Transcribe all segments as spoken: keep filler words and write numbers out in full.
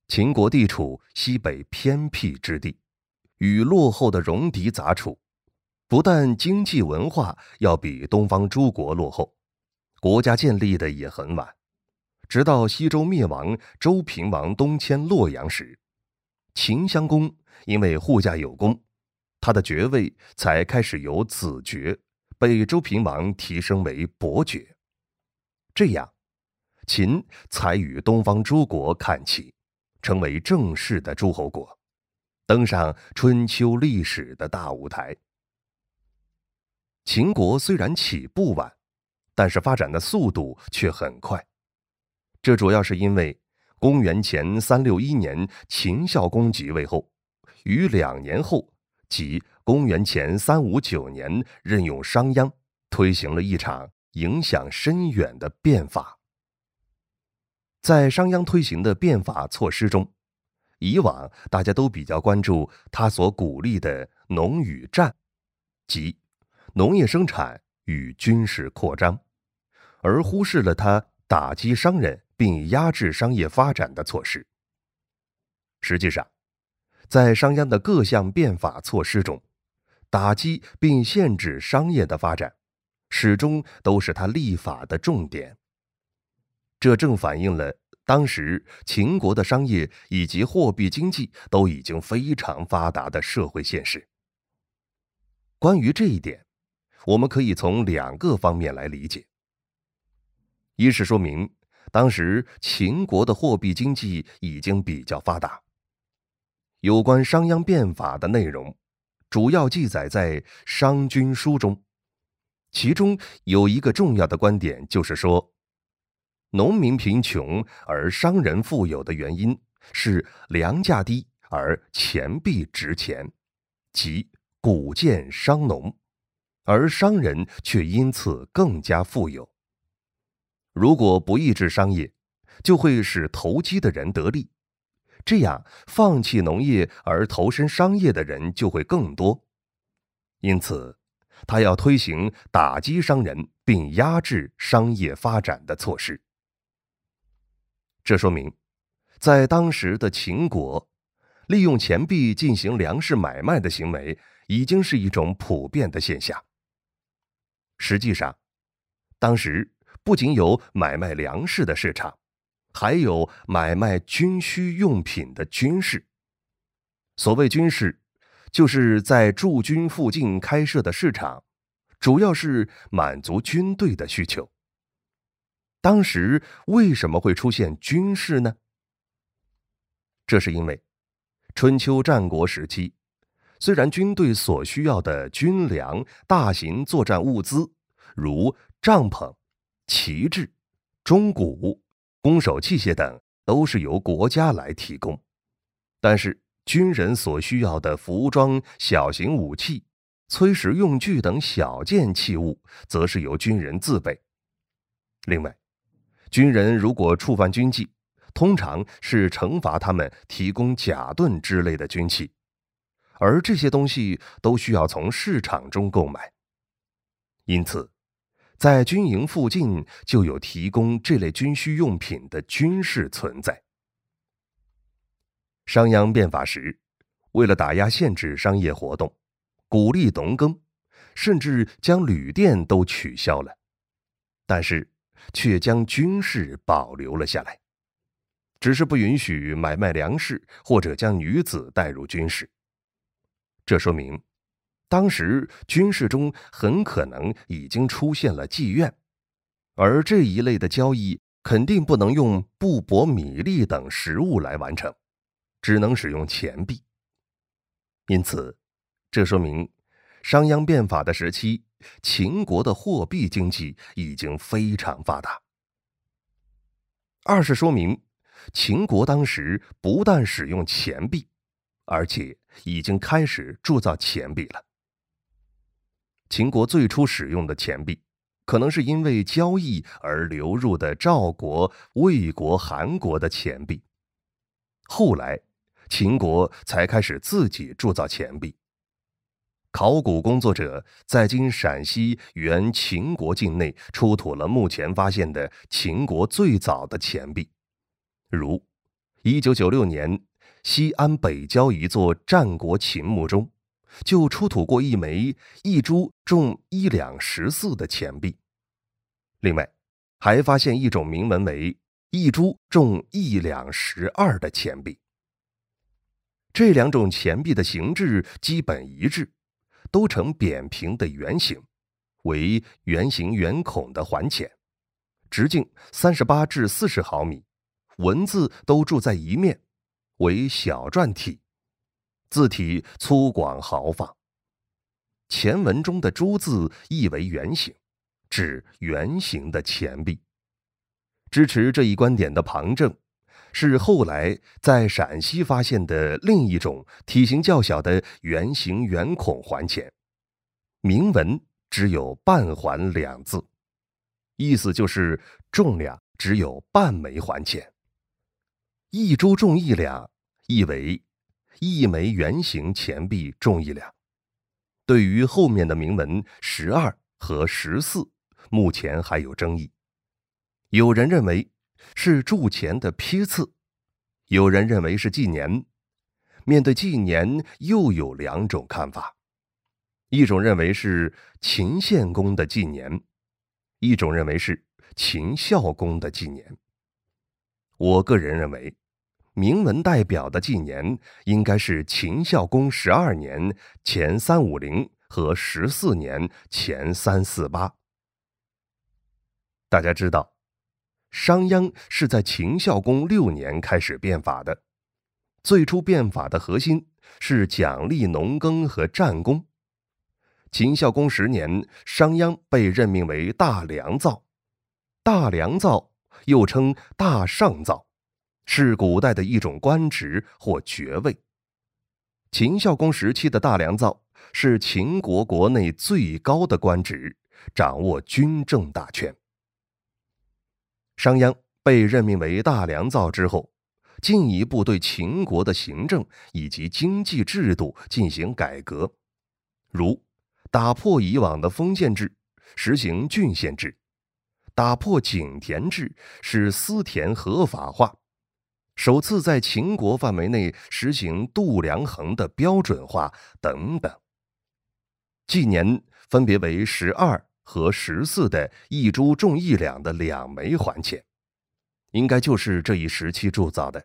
秦国地处西北偏僻之地，与落后的戎狄杂处，不但经济文化要比东方诸国落后，国家建立的也很晚。直到西周灭亡，周平王东迁洛阳时，秦襄公因为护驾有功，他的爵位才开始由子爵被周平王提升为伯爵。这样，秦才与东方诸国看齐，成为正式的诸侯国，登上春秋历史的大舞台。秦国虽然起步晚，但是发展的速度却很快。这主要是因为公元前三六一年秦孝公即位后，于两年后，即公元前三五九年任用商鞅，推行了一场影响深远的变法。在商鞅推行的变法措施中，以往大家都比较关注他所鼓励的农与战，即农业生产与军事扩张，而忽视了他打击商人并压制商业发展的措施。实际上，在商鞅的各项变法措施中，打击并限制商业的发展，始终都是他立法的重点。这正反映了当时秦国的商业以及货币经济都已经非常发达的社会现实。关于这一点，我们可以从两个方面来理解。一是说明当时秦国的货币经济已经比较发达。有关商鞅变法的内容，主要记载在《商君书》中，其中有一个重要的观点，就是说，农民贫穷而商人富有的原因是粮价低而钱币值钱，即谷贱商农，而商人却因此更加富有。如果不抑制商业，就会使投机的人得利，这样放弃农业而投身商业的人就会更多。因此，他要推行打击商人并压制商业发展的措施。这说明，在当时的秦国，利用钱币进行粮食买卖的行为已经是一种普遍的现象。实际上，当时不仅有买卖粮食的市场，还有买卖军需用品的军市。所谓军市，就是在驻军附近开设的市场，主要是满足军队的需求。当时为什么会出现军市呢？这是因为春秋战国时期，虽然军队所需要的军粮、大型作战物资，如帐篷、旗帜、钟鼓、弓手器械等都是由国家来提供，但是军人所需要的服装、小型武器、炊事用具等小件器物，则是由军人自备。另外，军人如果触犯军纪，通常是惩罚他们提供甲盾之类的军器，而这些东西都需要从市场中购买。因此，在军营附近就有提供这类军需用品的军市存在。商鞅变法时，为了打压限制商业活动，鼓励农耕，甚至将旅店都取消了，但是却将军市保留了下来，只是不允许买卖粮食或者将女子带入军市。这说明当时军市中很可能已经出现了妓院，而这一类的交易肯定不能用布帛、米粒等食物来完成，只能使用钱币。因此，这说明商鞅变法的时期，秦国的货币经济已经非常发达。二是说明秦国当时不但使用钱币，而且已经开始铸造钱币了。秦国最初使用的钱币，可能是因为交易而流入的赵国、魏国、韩国的钱币。后来，秦国才开始自己铸造钱币。考古工作者在今陕西原秦国境内出土了目前发现的秦国最早的钱币，如一九九六年，西安北郊一座战国秦墓中，就出土过一枚一铢重一两十四的钱币。另外，还发现一种铭文为一铢重一两十二的钱币。这两种钱币的形制基本一致，都呈扁平的圆形，为圆形圆孔的环钱，直径三十八至四十毫米，文字都注在一面，为小篆体，字体粗犷豪放。钱文中的铢字意为圆形，指圆形的钱币。支持这一观点的旁证是后来在陕西发现的另一种体型较小的圆形圆孔环钱，铭文只有半环两字，意思就是重量只有半枚环钱。一铢重一两，意为一枚圆形钱币重一两。对于后面的铭文十二和十四，目前还有争议。有人认为是铸钱的批次，有人认为是纪年。面对纪年，又有两种看法。一种认为是秦献公的纪年，一种认为是秦孝公的纪年。我个人认为，铭文代表的纪年应该是秦孝公十二年前三五零和十四年前三四八。大家知道，商鞅是在秦孝公六年开始变法的，最初变法的核心是奖励农耕和战功。秦孝公十年，商鞅被任命为大良造。大良造又称大上造，是古代的一种官职或爵位。秦孝公时期的大良造是秦国国内最高的官职，掌握军政大权。商鞅被任命为大良造之后，进一步对秦国的行政以及经济制度进行改革，如打破以往的封建制，实行郡县制，打破井田制，使私田合法化，首次在秦国范围内实行度量衡的标准化等等。纪年分别为十二和十四的一铢重一两的两枚环钱，应该就是这一时期铸造的。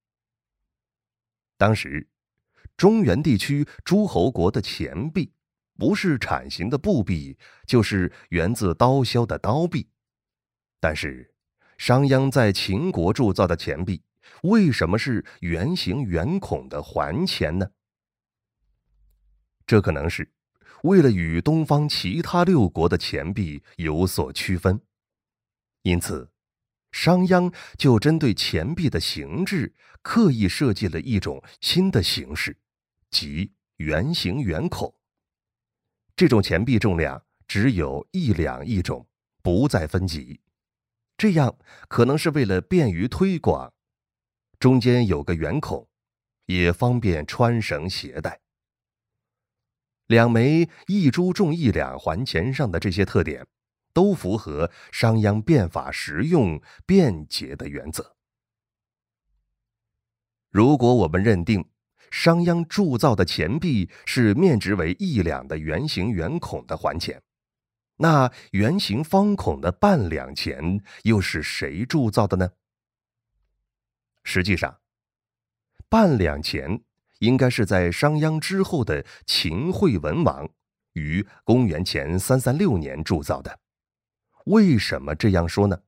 当时中原地区诸侯国的钱币不是铲形的布币，就是源自刀削的刀币。但是商鞅在秦国铸造的钱币为什么是圆形圆孔的环钱呢？这可能是为了与东方其他六国的钱币有所区分，因此商鞅就针对钱币的形制刻意设计了一种新的形式，即圆形圆孔。这种钱币重量只有一两一种，不再分级，这样可能是为了便于推广，中间有个圆孔，也方便穿绳携带。两枚一铢重一两环钱上的这些特点，都符合商鞅变法实用、便捷的原则。如果我们认定商鞅铸造的钱币是面值为一两的圆形圆孔的环钱，那圆形方孔的半两钱又是谁铸造的呢？实际上，半两钱应该是在商鞅之后的秦惠文王于公元前三三六年铸造的。为什么这样说呢？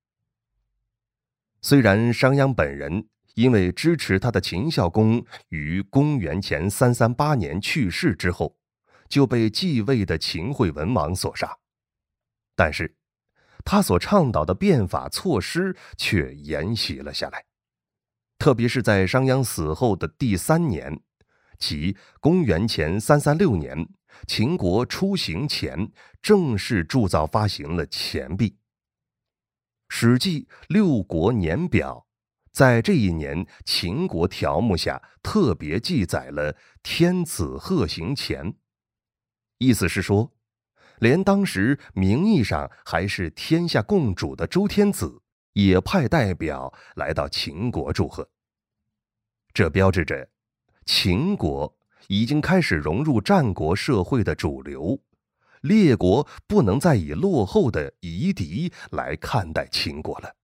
虽然商鞅本人因为支持他的秦孝公于公元前三三八年去世之后，就被继位的秦惠文王所杀，但是他所倡导的变法措施却沿袭了下来。特别是在商鞅死后的第三年，即公元前三三六年，秦国出行前正式铸造发行了钱币。《史记六国年表》在这一年秦国条目下特别记载了天子贺行钱，意思是说，连当时名义上还是天下共主的周天子也派代表来到秦国祝贺， 这标志着秦国已经开始融入战国社会的主流，列国不能再以落后的夷狄来看待秦国了。